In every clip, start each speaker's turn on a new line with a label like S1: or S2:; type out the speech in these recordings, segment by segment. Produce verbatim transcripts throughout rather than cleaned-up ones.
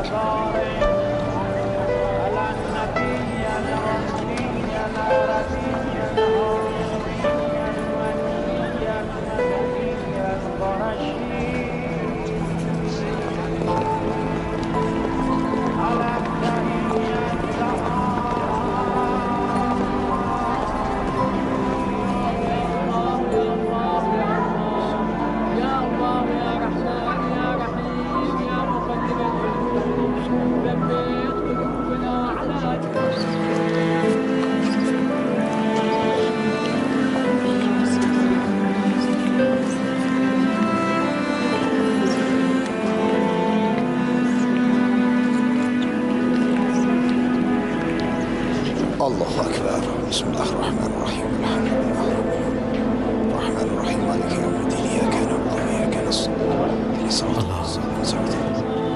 S1: الله أكبر. بسم الله الرحمن الرحيم. الحمد لله الرحمن الرحيم مالك يوم الدين إياك نعبد وإياك نستعين صراط الله.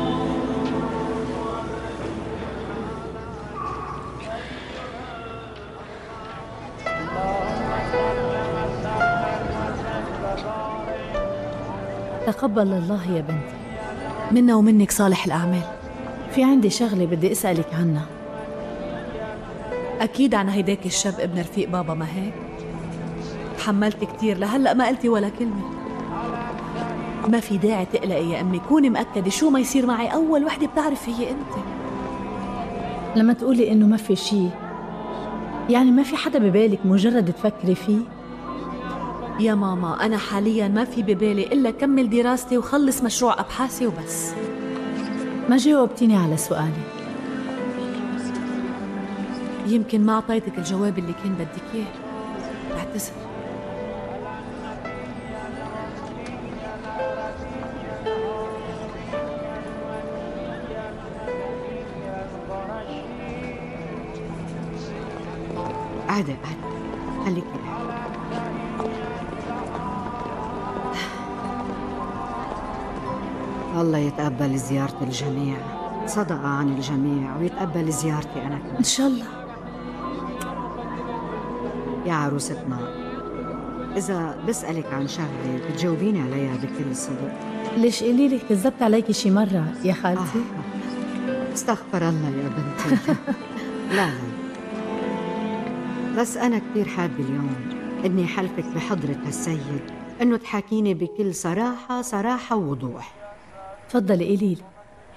S2: تقبل الله يا بنتي منا ومنك صالح الأعمال. في عندي شغلة بدي أسألك عنها. أكيد عن هيداك الشاب ابن رفيق بابا، ما هيك؟ تحملت كتير لهلأ ما قلتي ولا كلمة. ما في داعي تقلقي يا أمي، كوني مأكدة شو ما يصير معي أول وحدة بتعرف هي أنت. لما تقولي إنه ما في شي يعني ما في حدا ببالك مجرد تفكري فيه؟ يا ماما أنا حالياً ما في ببالي إلا كمل دراستي وخلص مشروع أبحاثي وبس. ما جاوبتيني على سؤالي. يمكن ما أعطيتك الجواب اللي كان بدك إياه. بعتذر.
S3: قاعدة قاعدة خليكي قاعدة. الله يتقبل زيارة الجميع، صدقة عن الجميع، ويتقبل زيارتي أنا كمان
S2: إن شاء الله.
S3: يا عروستنا، إذا بسألك عن شغلة بتجاوبيني عليها بكل صدق.
S2: ليش قولي لي كذبت عليكي شي مرة يا خالتي؟
S3: آه. استغفر الله يا بنتي. لا لا، بس أنا كتير حابة اليوم إني حلفك بحضرة هالسيد إنه تحاكيني بكل صراحة صراحة ووضوح.
S2: تفضلي قولي لي.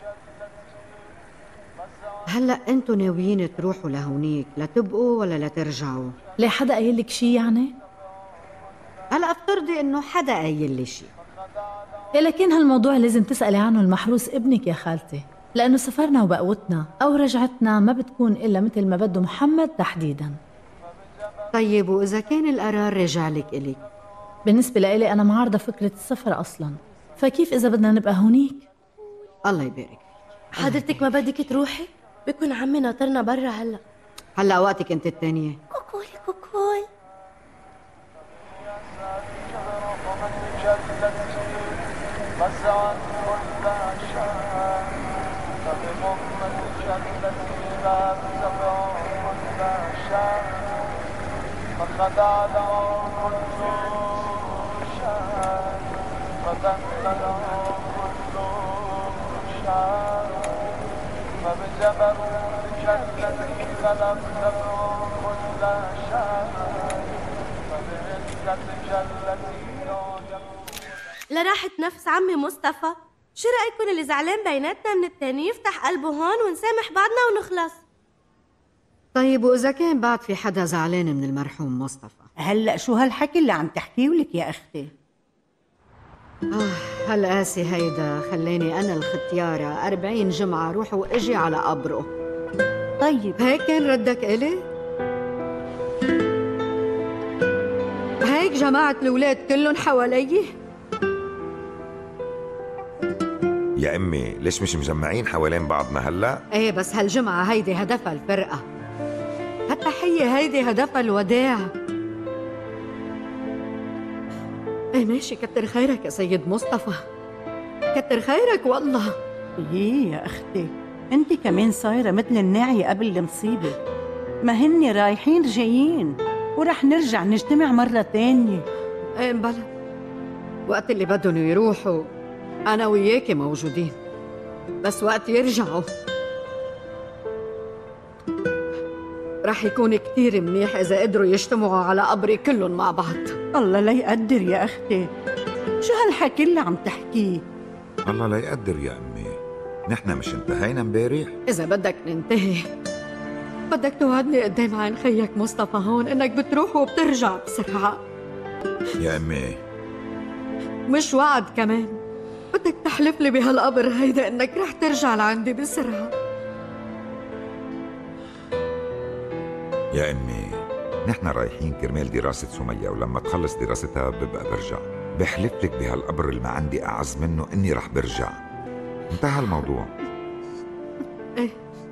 S3: هلا انتوا ناويين تروحوا لهونيك لتبقوا ولا لترجعوا؟
S2: ليه حدا قايل لك شي يعني؟
S3: هلا افترضي انه حدا قايل لي شي.
S2: إيه لكن هالموضوع لازم تسألي عنه المحروس ابنك يا خالتي، لأنه سفرنا وبقوتنا أو رجعتنا ما بتكون إلا مثل ما بده محمد تحديداً.
S3: طيب وإذا كان القرار رجع لك إليك؟
S2: بالنسبة لإلي أنا معارضة فكرة السفر أصلاً، فكيف إذا بدنا نبقى هونيك؟
S3: الله يبارك.
S4: حضرتك ما بدك تروحي؟ بكون عمي ناطرنا برا هلا.
S3: هلا وقتك انت الثانية.
S4: كوكول كوكول. لراحة نفس عمي مصطفى، شو رأيكم اللي زعلان بيناتنا من التاني يفتح قلبه هون ونسامح بعضنا ونخلص؟
S3: طيب وإذا كان بعد في حدا زعلان من المرحوم مصطفى؟
S5: هلأ شو هالحكي اللي عم تحكيه لك يا أختي؟
S3: آه هالقاسي هيدا خلاني أنا الختيارة أربعين جمعة روح وإجي على قبره.
S5: طيب
S3: هيك كان ردك إلي؟ هيك جماعة الأولاد كلهم حوالي؟
S6: يا أمي ليش مش مجمعين حوالين بعضنا هلأ؟
S3: ايه بس هالجمعة هيدي هدفها الفرقة، هالتحية هيدي هدفها الوداع. ايه ماشي، كتر خيرك يا سيد مصطفى، كتر خيرك والله.
S5: ايه يا أختي، انت كمان صايرة مثل الناعية قبل المصيبة. ما هني رايحين جايين ورح نرجع نجتمع مرة تانية.
S3: ايه مبلا، وقت اللي بدهم يروحوا أنا وياكي موجودين. بس وقت يرجعوا رح يكون كتير منيح إذا قدروا يجتمعوا على قبري كلهم مع بعض.
S5: الله لا يقدر يا أختي، شو هالحكي اللي عم تحكيه؟
S6: الله لا يقدر يا أمي، نحن مش انتهينا امبارح؟
S3: إذا بدك ننتهي بدك توعدني قدام عين خيك مصطفى هون إنك بتروح وبترجع بسرعة.
S6: يا أمي
S3: مش وعد كمان، بدك تحلف لي بهالقبر هيدا إنك رح ترجع لعندي بسرعة.
S6: يا أمي نحن رايحين كرمال دراسة سمية، ولما تخلص دراستها ببقى برجع. بحلف لك بهالقبر اللي ما عندي أعز منه إني رح برجع. انتهى الموضوع.
S3: إيه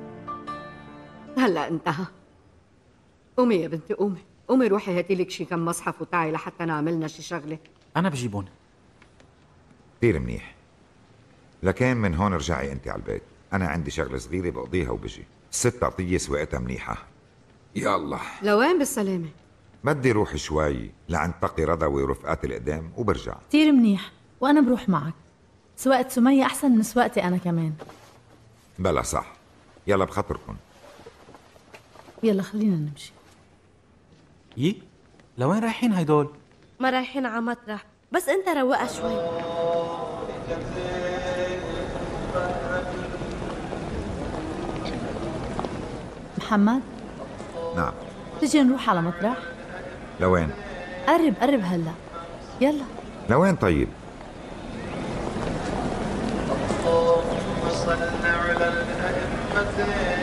S3: هلأ انتهى. قومي يا بنتي قومي، قومي روحي هاتي لك شي كم مصحف وتعي لحتى نعملنا شي شغلة.
S7: أنا بجيبون.
S6: كثير منيح، لكن من هون رجعي أنت على البيت، أنا عندي شغلة صغيرة بقضيها وبجي. الست عطية سواقتها منيحة. يا الله،
S3: لوين بالسلامة؟
S6: بدي روح شوي لعند طقي رضوي ورفقاتي القدام وبرجع.
S2: كتير منيح، وأنا بروح معك. سواقة سمية أحسن من سواقتي أنا كمان.
S6: بلا صح، يلا بخاطركم.
S2: يلا خلينا نمشي.
S7: يي لوين رايحين هيدول؟
S4: ما رايحين على مطرح، بس انت روقها شوي.
S2: محمد
S6: نعم.
S2: تجي نروح على مطرح؟
S6: لوين؟
S2: قرب قرب هلا. يلا.
S6: لوين طيب؟
S8: اللهم صل على الأئمة.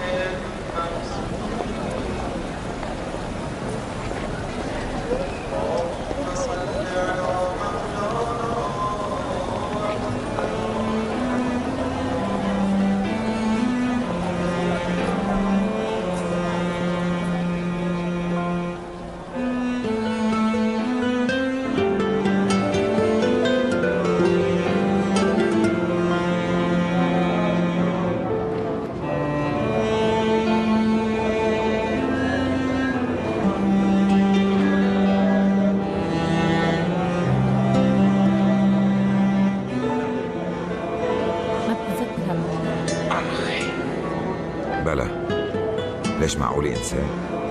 S6: بلا، ليش معقول إنسان؟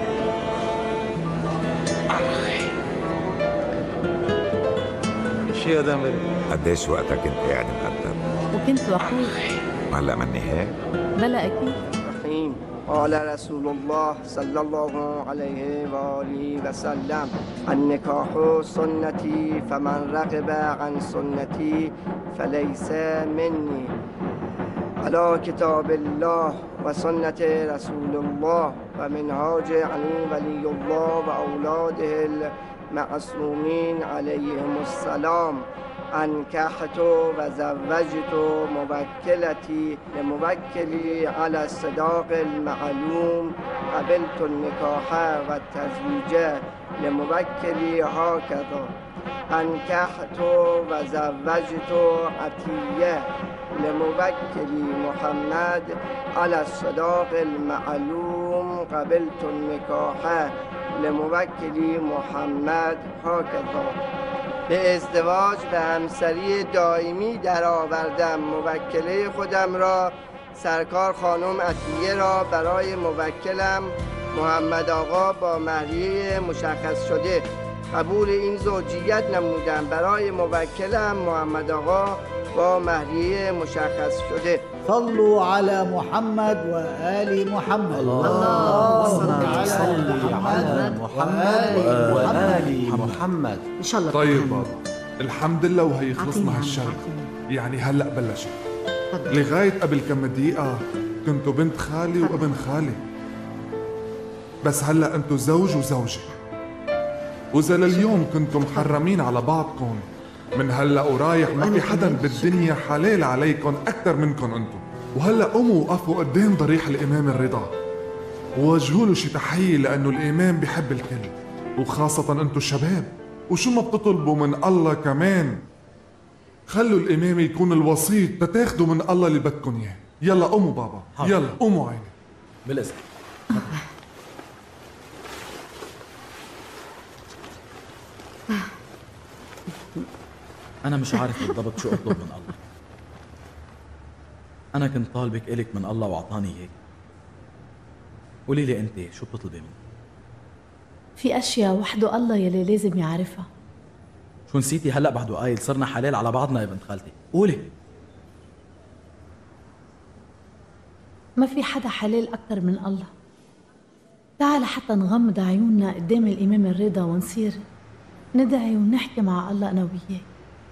S8: شي يا دامري؟
S6: قديش وقتها كنت قاعد مقدر؟
S2: وكنت وقود.
S6: هلا مني هيك؟
S2: بلا أكيد.
S9: رحيم. قال رسول الله صلى الله عليه وآله وسلم النكاح سنتي فمن رغب عن سنتي فليس مني. على كتاب الله وسنة رسول الله ومنهاج علي ولي الله وأولاده المعصومين عليهم السلام أنكحت وزوجت موكلتي لموكلي على الصداق المعلوم. قبلت النكاح والتزويج لموكلي هكذا. أنكحت وزوجت عطية لموكلي محمد على الصداق المعلوم. قبلت النكاح لموكلي محمد هكذا. به ازدواج به همسری دائمی در آوردم. موکله خودم را سرکار خانم عطیه را برای موکلم محمد آقا با مهریه مشخص شده قبول این زوجیت نمودم. برای موکلم محمد آقا با مهریه مشخص شده.
S10: صلوا على محمد وآل محمد.
S7: اللهم صل على محمد وآل محمد.
S3: إن شاء الله.
S11: طيب بابا، الحمد لله وهي خلصنا هالشغل. يعني هلأ بلشت. لغاية قبل كم دقيقة كنتوا بنت خالي وابن خالي، بس هلأ انتوا زوج وزوجة. وإذا لليوم كنتوا محرمين على بعضكم، من هلأ ورايح ما في حدا بالدنيا حلال عليكم أكثر منكم انتوا. وهلأ قوموا وقفوا قدام ضريح الإمام الرضا ووجهوا له شي تحية، لأنه الإمام بحب الكل وخاصة انتوا الشباب. وشو ما بتطلبوا من الله كمان خلوا الإمام يكون الوسيط تتاخدوا من الله اللي بدكم إياه. يلا قوموا بابا، يلا قوموا عيني.
S7: بالإذن. أنا مش عارف بالضبط شو أطلب من الله، أنا كنت طالبك إلك من الله وأعطاني إياك. قولي لي أنت شو بتطلبي مني؟
S2: في أشياء وحده الله يلي لازم يعرفها.
S7: شو نسيتي هلأ بعده قايل صرنا حلال على بعضنا يا بنت خالتي؟ قولي.
S2: ما في حدا حلال أكتر من الله. تعال حتى نغمض عيوننا قدام الإمام الرضا ونصير ندعي ونحكي مع الله أنا وياه.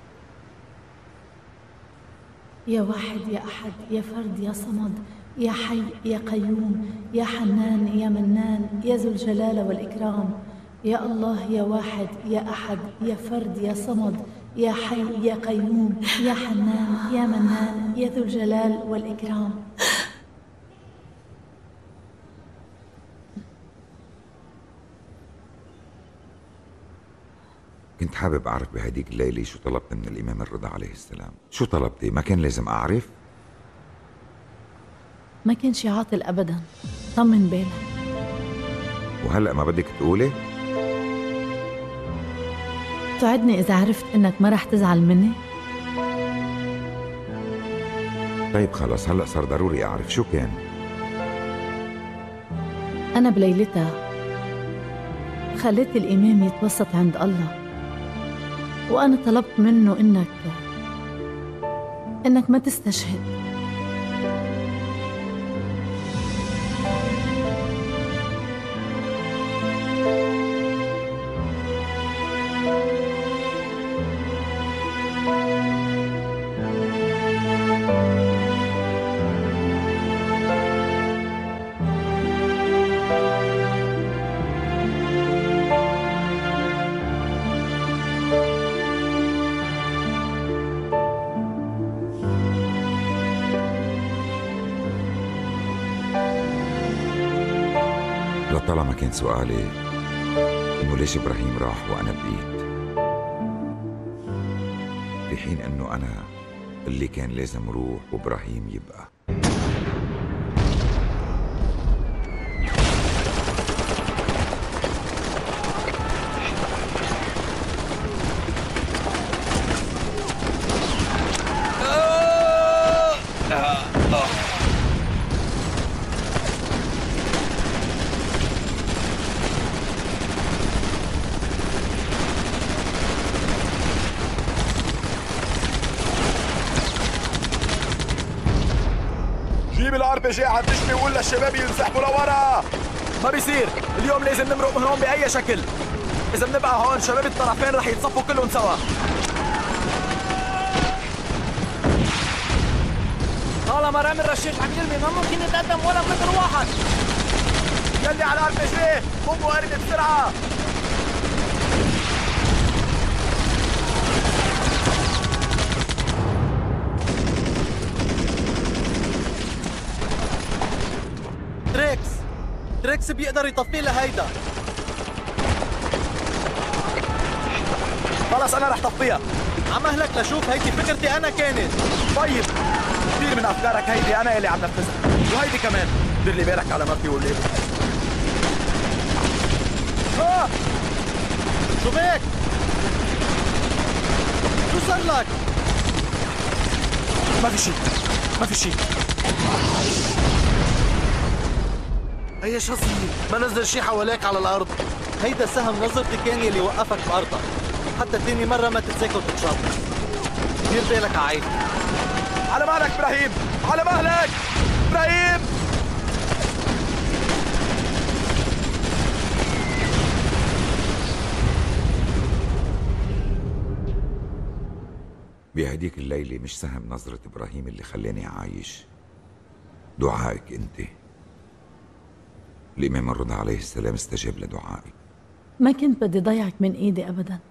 S2: يا واحد يا أحد يا فرد يا صمد يا حي يا قيوم يا حنان يا منان يا ذو الجلال والإكرام. يا الله يا واحد يا أحد يا فرد يا صمد يا حي يا قيوم يا حنان يا منان يا ذو الجلال والإكرام.
S6: كنت حابب أعرف بهديك الليلة شو طلبت من الإمام الرضا عليه السلام. شو طلبتي؟ ما كان لازم أعرف؟
S2: ما كان شي عاطل أبدا، طمن بالك.
S6: وهلأ ما بدك تقولي؟
S2: توعدني إذا عرفت إنك ما رح تزعل مني؟
S6: طيب خلص، هلأ صار ضروري أعرف شو كان.
S2: أنا بليلتها خليت الإمام يتوسط عند الله، وأنا طلبت منه إنك إنك ما تستشهد.
S6: لطالما كان سؤالي إنه ليش إبراهيم راح وأنا بقيت، في حين إنه أنا اللي كان لازم روح وإبراهيم يبقى.
S12: الاربجي عتشمي ولا الشباب ينسحبوا لورا.
S7: ما بيصير، اليوم لازم نمرق من هون بأي شكل. إذا بنبقى هون شباب الطرفين رح يتصفوا كلهم سوا. طالما رامي الرشاش عم يرمي ما ممكن يتقدم ولا متر واحد.
S12: يلي على الاربجي قوموا ارمي بسرعة.
S7: تريكس تريكس بيقدر يطفي لهيدا. خلص انا رح طفيها. عم اهلك لشوف، هيدي فكرتي انا كانت.
S12: طيب كثير من افكارك هيدي انا اللي عم نفذها، وهيدي كمان دير لي بالك على مرتي وليدي. اه
S7: شو بك؟ شو صار لك؟
S12: ما في شيء ما في شيء.
S7: هي شو صار؟ ما نزل شي حواليك على الارض. هيدا سهم نظرتي كان يلي وقفك بارضك، حتى تاني مرة ما تتساكل وتتشاط. دير بالك عايد.
S12: على مهلك ابراهيم، على مهلك ابراهيم.
S6: بهديك الليلة مش سهم نظرة إبراهيم اللي خلاني عايش، دعائك أنت. الإمام الرضا عليه السلام استجاب لدعائي.
S2: ما كنت بدي ضيعك من إيدي أبدا،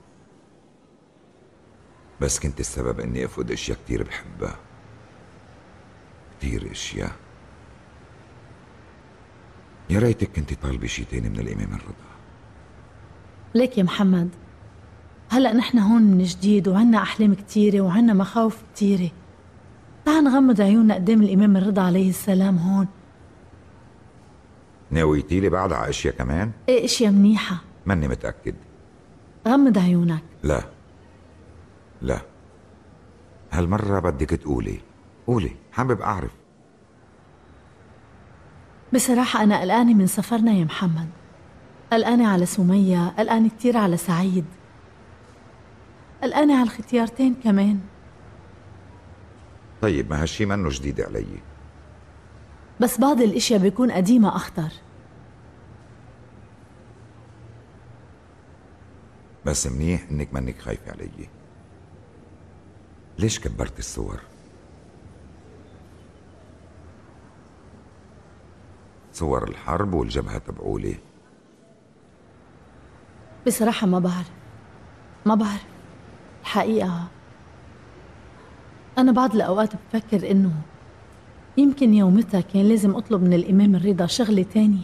S6: بس كنت السبب إني أفقد أشياء كتير بحبها، كتير أشياء. يا ريتك كنت طالبة شي تاني من الإمام الرضا.
S2: ليك يا محمد، هلأ نحن هون من جديد وعنا أحلام كتيرة وعنا مخاوف كتيرة. تعال نغمض عيوننا قدام الإمام الرضا عليه السلام هون.
S6: ناويتي لي بعد على اشياء كمان؟
S2: ايه اشياء منيحة.
S6: ماني متأكد.
S2: غمض عيونك.
S6: لا لا، هالمرة بدك تقولي. قولي، حابب أعرف.
S2: بصراحة أنا قلقانة من سفرنا يا محمد، قلقانة على سمية، قلقانة كتير على سعيد، قلقانة على الختيارتين كمان.
S6: طيب ما هالشي منه جديد علي،
S2: بس بعض الاشياء بيكون قديمة أخطر.
S6: بس منيح إنك منك خايفة علي. ليش كبرت الصور؟ صور الحرب والجبهة تبعولي.
S2: بصراحة ما بعرف ما بعرف الحقيقة. أنا بعض الأوقات بفكر إنه يمكن يومتها كان لازم أطلب من الإمام الرضا شغلة تانية.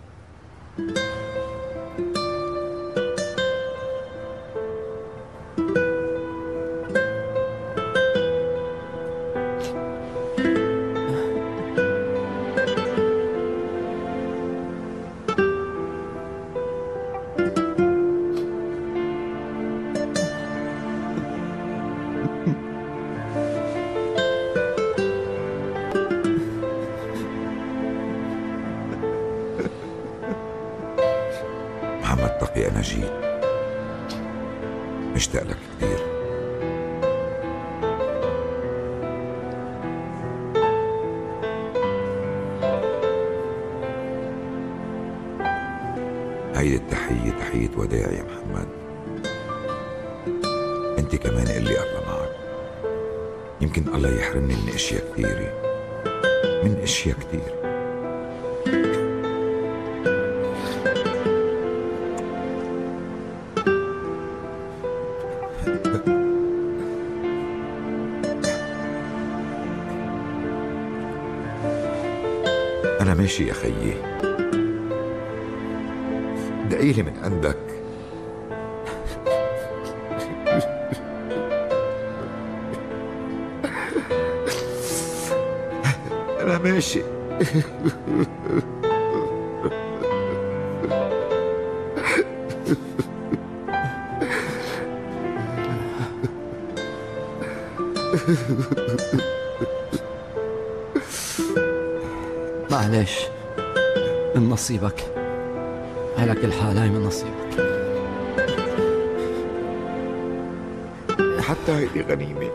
S6: محمد تقي، أنا جيت مشتاق لك كثير. هيدي التحية تحية وداع يا محمد. انت كمان قلي الله معك. يمكن الله يحرمني من اشياء كثيرة، من اشياء كثير. أنا ماشي يا خيي، دعيلي من قلبك. أنا ماشي.
S13: معلش، من نصيبك. على كل حال هاي من نصيبك.
S6: حتى هيدي غنيمة.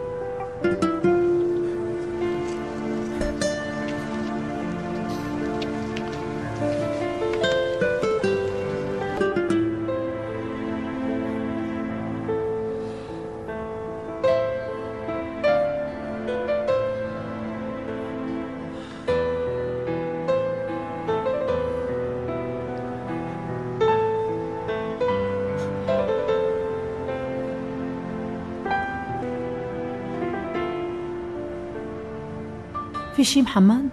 S2: في شي محمد؟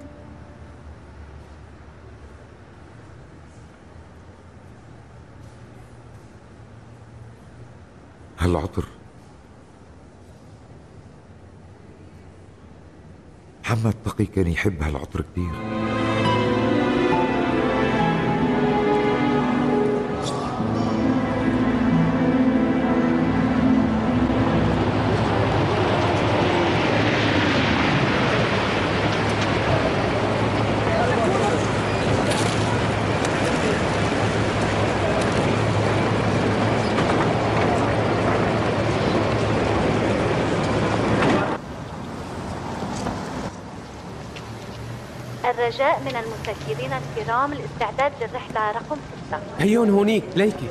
S6: هالعطر محمد تقي كان يحب هالعطر كتير.
S2: الرجاء من المسكرين الكرام الاستعداد للرحلة رقم ستة.
S14: هيون هونيك ليكي.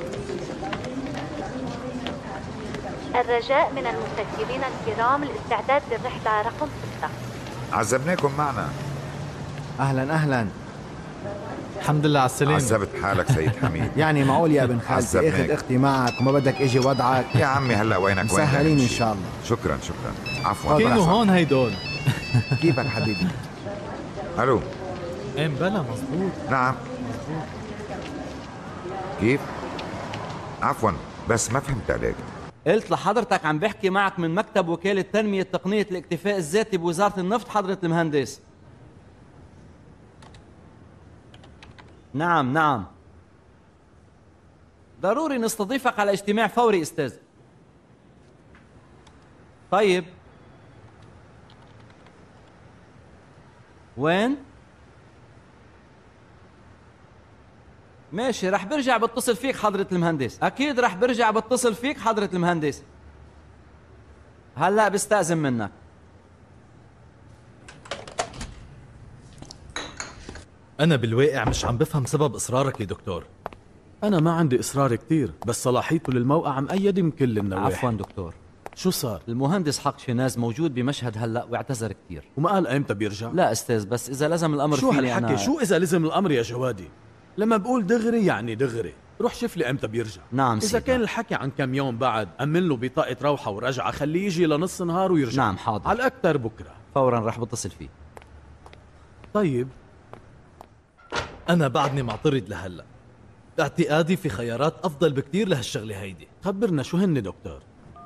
S2: الرجاء من المسكرين الكرام الاستعداد للرحلة رقم ستة.
S6: عزمناكم معنا.
S15: أهلا أهلا.
S7: الحمد لله على السلامة.
S6: عذبت حالك سيد حميد.
S15: يعني معقول يا ابن خالتي اخذ اختي معك وما بدك اجي وضعك؟
S6: يا عمي هلا وينك وين؟
S15: مسهلين ان شاء الله.
S6: شكرا شكرا. عفوا.
S7: كانوا هون هيدول.
S15: كيفك حبيبي؟
S6: الو.
S7: ايه بلا مزبوط.
S6: نعم
S7: مزبوط.
S6: كيف؟ عفوا بس ما فهمت عليك.
S13: قلت لحضرتك عم بحكي معك من مكتب وكالة تنمية تقنية الاكتفاء الذاتي بوزارة النفط حضرة المهندس. نعم نعم، ضروري نستضيفك على اجتماع فوري استاذ. طيب وين؟ ماشي، رح برجع بتصل فيك حضرة المهندس. أكيد رح برجع بتصل فيك حضرة المهندس. هلأ بستأذن منك.
S14: أنا بالواقع مش عم بفهم سبب إصرارك يا دكتور.
S16: أنا ما عندي إصرار كتير، بس صلاحيته للموقع مأيدة من كل النواحي.
S13: عفواً دكتور.
S16: شو صار؟
S13: المهندس حق شناز موجود بمشهد هلأ واعتذر كتير.
S16: وما قال ايمتى بيرجع؟
S13: لا أستاذ، بس إذا لزم الأمر
S16: شو
S13: فيني
S16: هالحكي؟
S13: أنا...
S16: شو إذا لزم الأمر يا جوادي؟ لما بقول دغري يعني دغري. روح شوف لي ايمتى بيرجع.
S13: نعم
S16: إذا
S13: سيدنا.
S16: كان الحكي عن كم يوم بعد، أمن له بطاقة روحة ورجعة، خليه يجي لنص نهار ويرجع.
S13: نعم حاضر.
S16: على الأكثر بكرة.
S13: فوراً رح بتصل فيه.
S16: طيب.
S14: أنا بعدني معترض لهلا. اعتقادي في خيارات أفضل بكتير لهالشغلة هيدي.
S16: خبرنا شو هن دكتور؟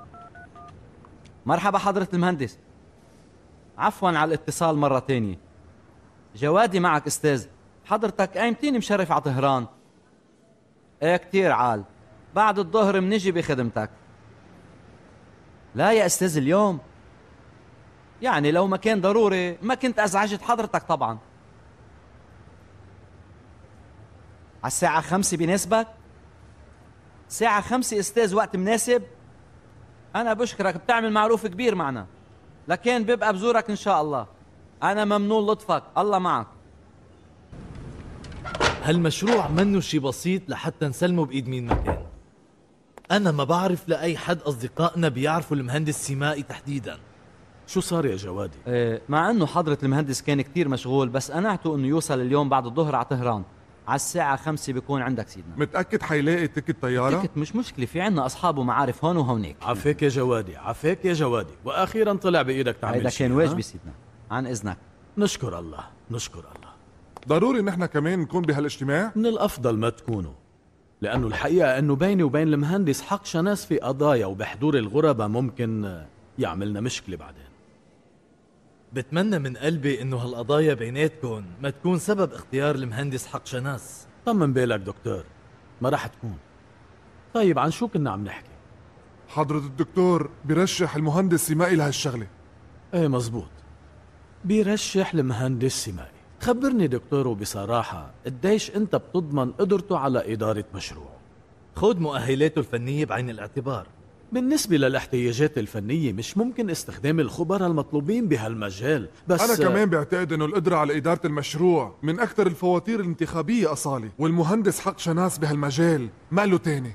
S13: مرحبا حضرة المهندس. عفواً على الاتصال مرة تانية. جوادي معك أستاذ. حضرتك قايمتين مشرف على طهران. ايه كتير عال. بعد الظهر منجي بخدمتك. لا يا أستاذ اليوم. يعني لو ما كان ضروري ما كنت أزعجت حضرتك طبعاً. على الساعة خمسة بيناسبك؟ الساعة خمسة أستاذ وقت مناسب؟ أنا بشكرك، بتعمل معروف كبير معنا. لكن ببقى بزورك إن شاء الله. أنا ممنون لطفك، الله معك.
S14: هالمشروع منه شي بسيط لحتى نسلمه بإيد مين ما كان. أنا ما بعرف لأي حد أصدقائنا بيعرفوا المهندس سيمائي تحديداً.
S16: شو صار يا جوادي؟
S13: إيه، مع إنه حضرة المهندس كان كتير مشغول، بس قنعته إنه يوصل اليوم بعد الظهر على طهران. على الساعة خمسة بيكون عندك سيدنا.
S11: متأكد حيلاقي تيكت طيارة؟
S13: تيكت مش مشكلة، في عنا أصحاب ومعارف هون وهونيك.
S16: عفاك يا جوادي، عفاك يا جوادي، وأخيرا طلع بإيدك تعمل
S13: هيدا
S16: شيء.
S13: كان واجبي سيدنا، عن إذنك.
S16: نشكر الله، نشكر الله.
S11: ضروري نحن كمان نكون بهالاجتماع؟
S16: من الأفضل ما تكونوا، لأنه الحقيقة أنه بيني وبين المهندس حق شناس في قضايا، وبحضور الغرباء ممكن يعملنا مشكلة بعدين.
S14: بتمنى من قلبي إنه هالقضايا بيناتكم ما تكون سبب اختيار المهندس حق شناس.
S16: طمن بالك دكتور، ما راح تكون. طيب عن شو كنا عم نحكي؟
S11: حضرة الدكتور بيرشح المهندس سيمائي لهالشغلة.
S16: ايه مزبوط، بيرشح المهندس سيمائي. خبرني دكتور وبصراحة، قديش انت بتضمن قدرته على إدارة مشروع؟
S14: خذ مؤهلاته الفنية بعين الاعتبار.
S16: بالنسبة للاحتياجات الفنية مش ممكن استخدام الخبراء المطلوبين بهالمجال، بس
S11: أنا كمان بعتقد إنه القدرة على إدارة المشروع من أكثر الفواتير الانتخابية أصالي، والمهندس حق شناس بهالمجال ما له تاني.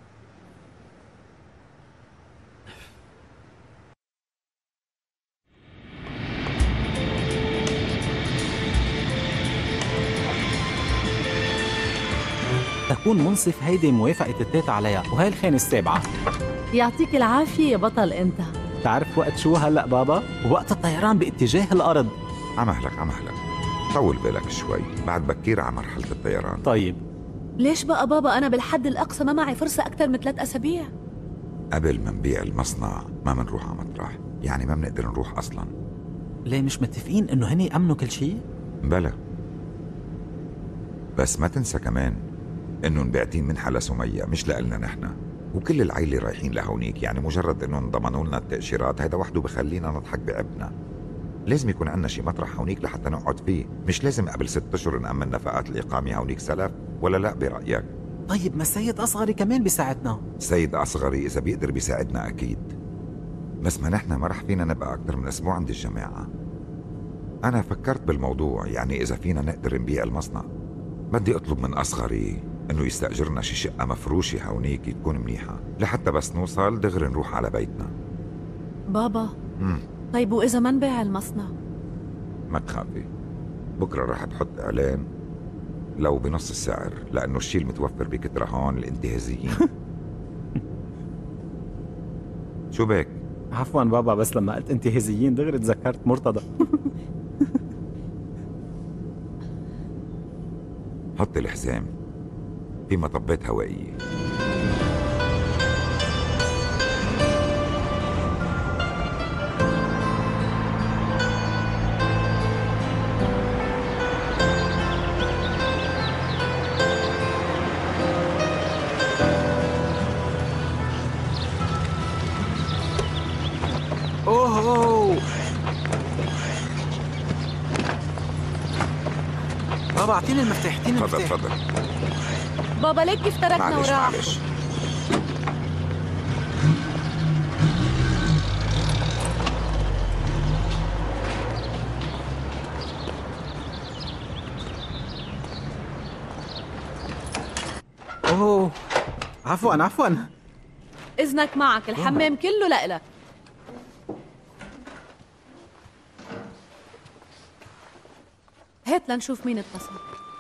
S17: تكون منصف هيدي موافقة التالتة عليها، وهي الخانة السابعة.
S2: يعطيك العافية يا بطل انت.
S17: تعرف وقت شو هلأ بابا؟ وقت الطيران باتجاه الأرض.
S6: عمهلك عمهلك طول بالك شوي، بعد بكير على مرحلة الطيران.
S17: طيب
S2: ليش بقى بابا أنا بالحد الأقصى ما معي فرصة أكثر من ثلاث أسابيع؟
S6: قبل ما نبيع المصنع ما منروح على مطرح، يعني ما بنقدر نروح أصلا.
S17: ليه مش متفقين إنه هني أمنوا كل شيء؟
S6: بلا، بس ما تنسى كمان إنه نبعتين منحة لسمية مش لإلنا نحن، وكل العيلة رايحين لهونيك، يعني مجرد إنه انضمنوا لنا التأشيرات هيدا وحده بخلينا نضحك بعبنا. لازم يكون عندنا شي مطرح هونيك لحتى نقعد فيه، مش لازم قبل ست أشهر نأمن نفقات الإقامة هونيك سلف، ولا لا برأيك؟
S17: طيب ما السيد أصغري كمان بيساعدنا.
S6: سيد أصغري إذا بيقدر بيساعدنا أكيد، بس ما نحن ما رح فينا نبقى أكتر من أسبوع عند الجماعة. أنا فكرت بالموضوع، يعني إذا فينا نقدر نبيع المصنع بدي أطلب من أصغري إنه يستأجرنا شي شقة مفروشة هونيك تكون منيحة، لحتى بس نوصل دغري نروح على بيتنا.
S2: بابا
S6: مم.
S2: طيب وإذا ما نبيع المصنع؟
S6: ما تخافي، بكرة رح بحط إعلان لو بنص السعر، لأنه الشي المتوفر بكترة هون الانتهازيين. شو بك؟
S17: عفوا بابا، بس لما قلت انتهازيين دغري تذكرت مرتضى.
S6: حط الحزام، في مطبات هوائية.
S16: اوه
S1: بابا اعطيني المفتاح، اعطيني
S6: تفضل
S1: المفتاح.
S6: تفضل.
S2: بابا ليك كيف تركنا
S6: معلش
S2: وراح.
S6: معلش.
S1: اوه عفوا عفوا.
S2: إذنك معك، الحمام كله لإلك. هات لنشوف مين اتصل.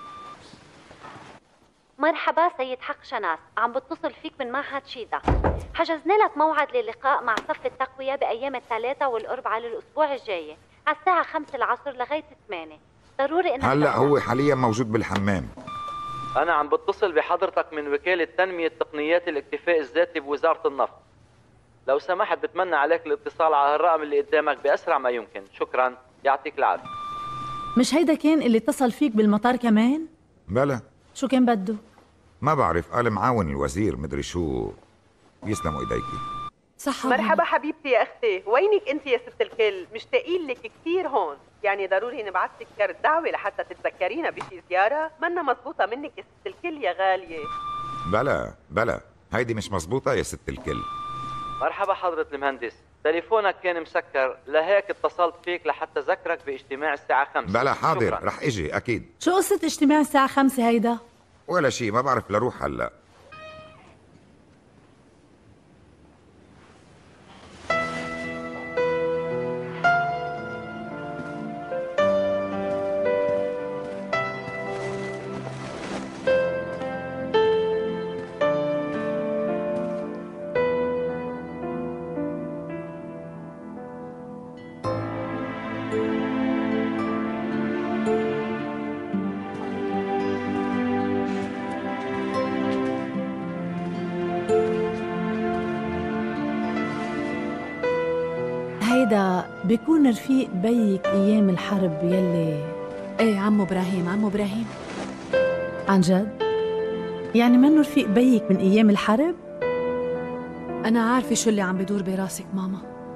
S18: مرحبا سيد حق شناس، عم بتصل فيك من معهد شيدا. حجزنا لك موعد للقاء مع صف التقوية بأيام الثلاثاء والأربعاء للأسبوع الجاي على الساعة خمسة العصر لغاية ثمانية. ضروري إنك
S6: هلا هو حاليا موجود بالحمام.
S13: أنا عم بتصل بحضرتك من وكالة تنمية تقنيات الاكتفاء الذاتي بوزارة النفط. لو سمحت بتمنى عليك الاتصال على الرقم اللي قدامك بأسرع ما يمكن. شكرا، يعطيك العافية.
S2: مش هيدا كان اللي اتصل فيك بالمطار كمان؟
S6: بلا.
S2: شو كان بده؟
S6: ما بعرف، قال معاون الوزير مدري شو. يسلموا ايديكي.
S2: صح.
S19: مرحبا حبيبتي يا اختي، وينك انت يا ست الكل؟ مشتاقين لك كثير هون، يعني ضروري نبعث لك كارت دعوه لحتى تتذكرينا بشي زياره، منا مزبوطه منك يا ست الكل يا غاليه.
S6: بلا بلا، هيدي مش مزبوطة يا ست الكل.
S13: مرحبا حضرة المهندس، تليفونك كان مسكر لهيك اتصلت فيك لحتى ذكرك باجتماع الساعة خمسة.
S6: بلا حاضر،
S13: شكراً.
S6: رح اجي اكيد.
S2: شو قصة اجتماع الساعة خمسة هيدا؟
S6: ولا شيء، ما بعرف لروح هلا.
S2: هيدا بيكون رفيق بيك ايام الحرب يلي. ايه عمو ابراهيم، عمو ابراهيم. عن جد؟ يعني منه رفيق بيك من ايام الحرب؟ انا عارفه شو اللي عم بدور براسك ماما.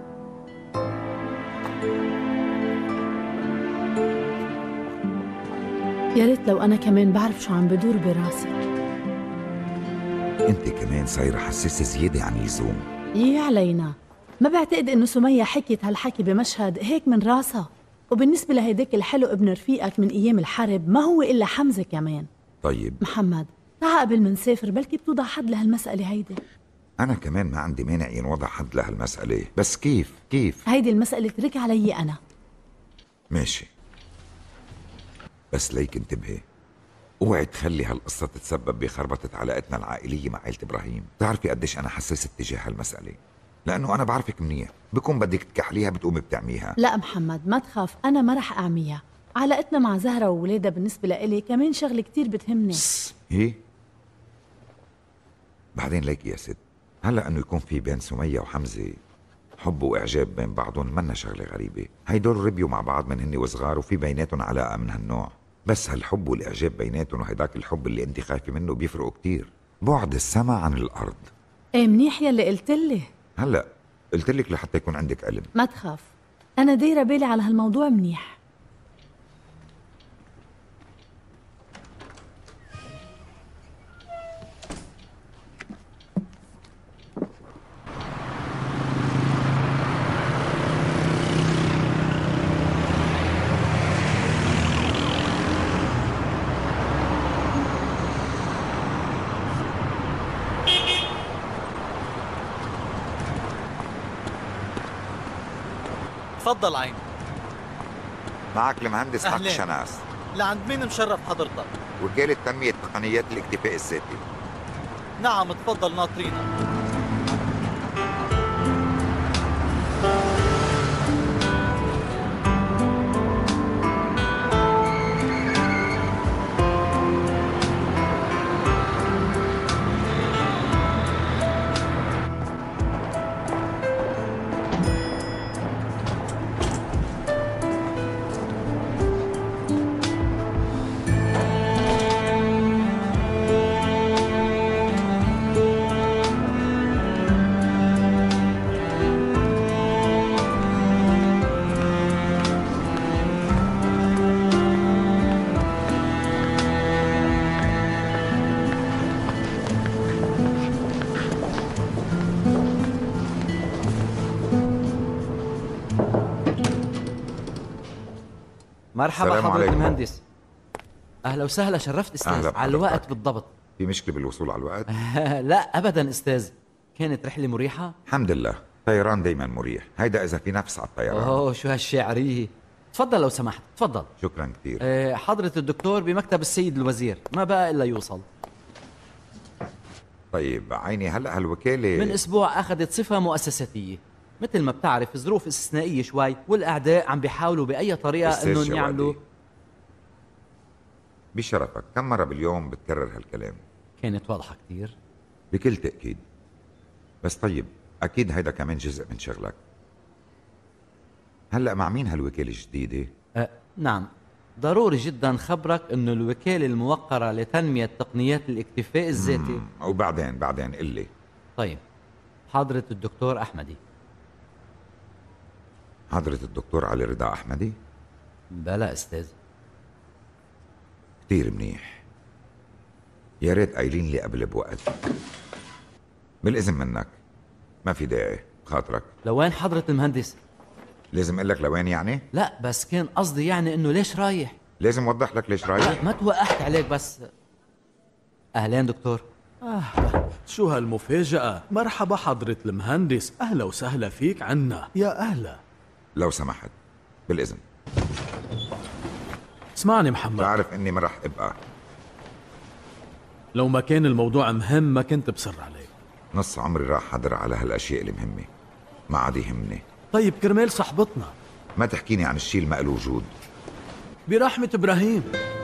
S2: يا ريت لو انا كمان بعرف شو عم بدور براسي.
S6: انت كمان صايره حساسه زياده عن اللزوم.
S2: يي علينا، ما بعتقد انه سمية حكيت هالحكي بمشهد هيك من راسها. وبالنسبة لهيداك الحلو ابن رفيقك من ايام الحرب ما هو الا حمزة كمان.
S6: طيب
S2: محمد، تعا قبل ما نسافر بلكي بتوضع حد لهالمسألة هيدي.
S6: انا كمان ما عندي مانع ينوضع حد لهالمسألة، بس كيف كيف؟
S2: هيدي المسألة ترك علي انا.
S6: ماشي، بس ليك انتبهي، اوعي تخلي هالقصة تتسبب بخربطة علاقتنا العائلية مع عيلة ابراهيم. بتعرفي قديش انا حساسة تجاه هالمسألة، لانه انا بعرفك منيح، بكون بدك تكحليها بتقومي بتعميها.
S2: لا محمد ما تخاف، انا ما رح اعميها. علاقتنا مع زهرة وولادها بالنسبة لإلي كمان شغلة كتير بتهمني.
S6: ايه؟ بعدين ليك يا ست، هلا انه يكون في بين سمية وحمزة حب واعجاب بين بعضهم منا شغلة غريبة. هيدول ربيوا مع بعض من هن وصغار وفي بيناتهم علاقة من هالنوع، بس هالحب والاعجاب بيناتهم وهيداك الحب اللي انت خايفة منه بيفرقوا كتير. بعد السما عن الارض.
S2: ايه منيح يلي قلتلي.
S6: هلا قلت لك لحتى يكون عندك علم.
S2: ما تخاف، انا دايرة بالي على هالموضوع منيح.
S7: تفضل عين.
S6: معك المهندس حق شناس.
S7: لعند مين مشرف حضرتك؟
S6: وكالة تنمية تقنيات الاكتفاء الذاتي.
S7: نعم تفضل ناطرينا.
S13: مرحبا
S6: السلام
S13: حضرة
S6: عليكم.
S13: المهندس. أهلا وسهلا، شرفت أستاذ.
S6: أهلا
S13: على الوقت
S6: بحضرتك.
S13: بالضبط.
S6: في مشكلة بالوصول على الوقت؟
S13: لا أبدا أستاذ، كانت رحلة مريحة؟
S6: الحمد لله، طيران دايما مريح، هيدا إذا في نفس على الطيران.
S13: أوه شو هالشاعرية. تفضل لو سمحت، تفضل.
S6: شكرا كثير.
S13: أه حضرة الدكتور بمكتب السيد الوزير، ما بقى إلا يوصل.
S6: طيب عيني، هلا هالوكالة
S13: من أسبوع أخذت صفة مؤسساتية، مثل ما بتعرف ظروف استثنائية شوي، والأعداء عم بيحاولوا بأي طريقة
S6: أستاذ
S13: إنهم
S6: جوادي،
S13: يعملوا.
S6: بشرفك كم مرة باليوم بتكرر هالكلام؟
S13: كانت واضحة كثير.
S6: بكل تأكيد. بس طيب، أكيد هيدا كمان جزء من شغلك. هلا مع مين هالوكالة الجديدة؟
S13: أه نعم، ضروري جدا خبرك انه الوكالة الموقرة لتنمية تقنيات الاكتفاء الذاتي.
S6: وبعدين بعدين قل لي.
S13: طيب، حضرة الدكتور أحمدي.
S6: حضرة الدكتور علي رضا أحمدي؟
S13: بلا أستاذ.
S6: كتير منيح. يا ريت قايلين لي قبل بوقت. بالإذن منك، ما في داعي خاطرك.
S13: لوين حضرة المهندس؟
S6: لازم اقول لك لوين يعني؟
S13: لا بس كان قصدي يعني انه ليش رايح؟
S6: لازم اوضح لك ليش رايح؟
S13: لا ما توقعت عليك بس. اهلين دكتور.
S16: آه شو هالمفاجأة. مرحبا حضرة المهندس، أهلا وسهلا فيك عنا. يا أهلا.
S6: لو سمحت بالإذن.
S16: اسمعني محمد،
S6: تعرف اني ما رح ابقى.
S16: لو ما كان الموضوع مهم ما كنت بصر عليك.
S6: نص عمري راح حضر على هالاشياء المهمة، ما عاد يهمني.
S16: طيب كرمال صحبتنا
S6: ما تحكيني عن الشيء اللي ما له وجود.
S16: برحمة إبراهيم.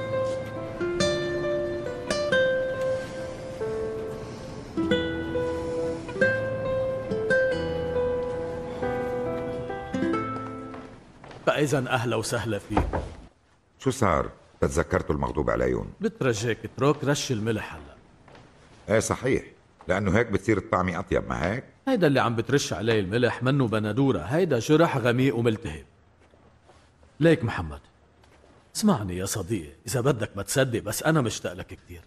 S16: فإذا أهلا وسهلا فيك.
S6: شو صار؟ تتذكرتوا المغضوب عليهم؟
S16: بترجاك اترك رش الملح هلا.
S6: ايه صحيح، لأنه هيك بتصير الطعمة أطيب، ما هيك؟
S16: هيدا اللي عم بترش عليه الملح منه بندورة، هيدا جرح غميق وملتهب. ليك محمد، اسمعني يا صديقي، إذا بدك ما تصدق بس أنا مشتاق لك كتير.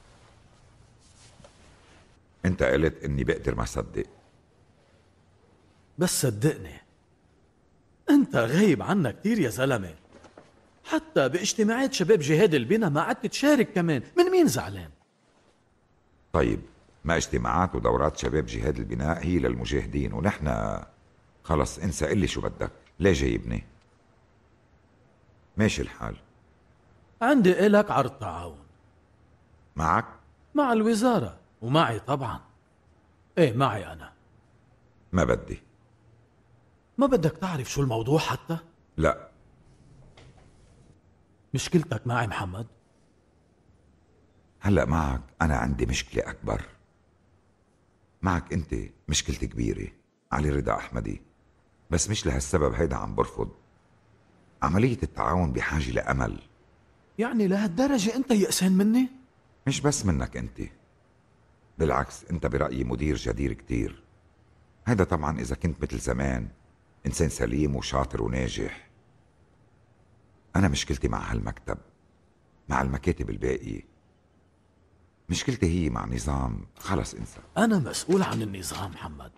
S6: أنت قلت إني بقدر ما صدق.
S16: بس صدقني أنت غايب عنا كتير يا زلمة، حتى باجتماعات شباب جهاد البنا ما عدت تشارك كمان، من مين زعلان؟
S6: طيب ما اجتماعات ودورات شباب جهاد البناء هي للمجاهدين، ونحن خلص انسى، قلي شو بدك، ليه جايبني؟ ماشي الحال.
S16: عندي إلك عرض تعاون.
S6: معك؟
S16: مع الوزارة ومعي طبعا. ايه معي أنا.
S6: ما بدي.
S16: ما بدك تعرف شو الموضوع حتى؟
S6: لا.
S16: مشكلتك معي محمد؟
S6: هلأ معك أنا عندي مشكلة أكبر. معك أنت مشكلتي كبيرة، علي رضا أحمدي، بس مش لهالسبب هيدا عم برفض. عملية التعاون بحاجة لأمل.
S16: يعني لهالدرجة أنت يأسان مني؟
S6: مش بس منك أنت، بالعكس أنت برأيي مدير جدير كتير. هيدا طبعا إذا كنت مثل زمان إنسان سليم وشاطر وناجح. أنا مشكلتي مع هالمكتب، مع المكاتب الباقية. مشكلتي هي مع نظام، خلص انسى.
S16: أنا مسؤول عن النظام محمد.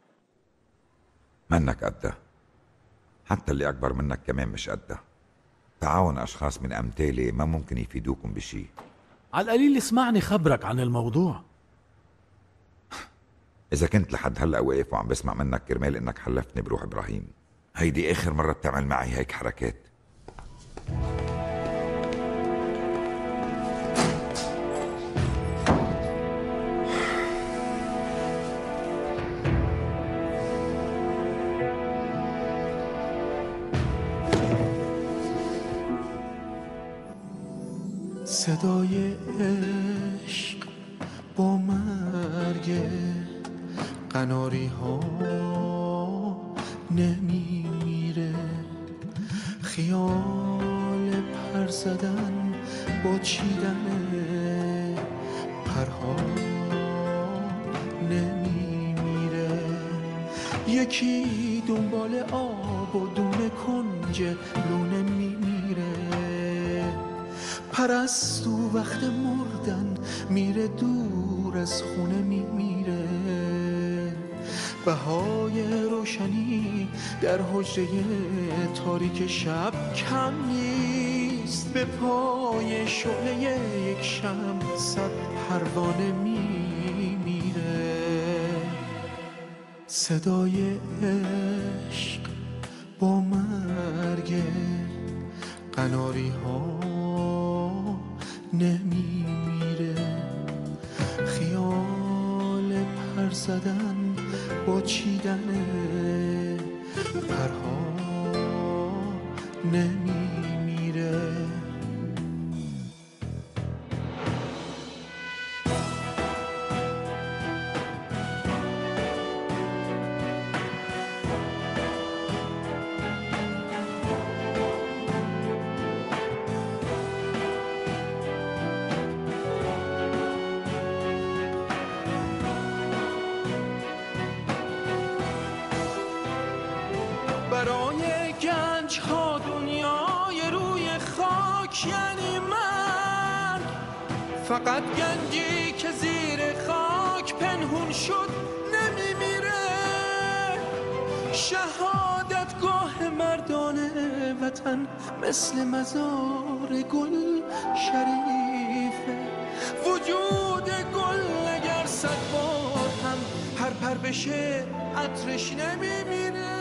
S6: منك قده، حتى اللي أكبر منك كمان مش قده. تعاون أشخاص من أمثالي ما ممكن يفيدوكم بشي.
S16: على القليل اسمعني خبرك عن الموضوع.
S6: إذا كنت لحد هلأ واقف وعم بسمع منك كرمال إنك حلفتني بروح إبراهيم، هيدي آخر مرة بتعمل معي هيك حركات.
S20: صدای عشق با مرگ قناری ها نمیره، خیال پر زدن با چیدن پرها نمیمیره. یکی دنبال آب و دونه کنج لونه میمیره. پرستو وقت مردن میره دور از خونه میمیره. بهای روشنی در حجره تاریک شب کم نیست. به پای شعله یک شمع صد پروانه میمیره. صدای عشق با مرگ قناری ها نمیمیره. خیال پر زدن با چیدن پرها نمیمیره. برای گنج ها دنیای روی خاک یعنی من، فقط گنجی که زیر خاک پنهون شد نمیمیره. شهادتگاه مردان وطن مثل مزار گل شریفه. وجود گل اگر صد بار هم پر پر بشه عطرش نمیمیره.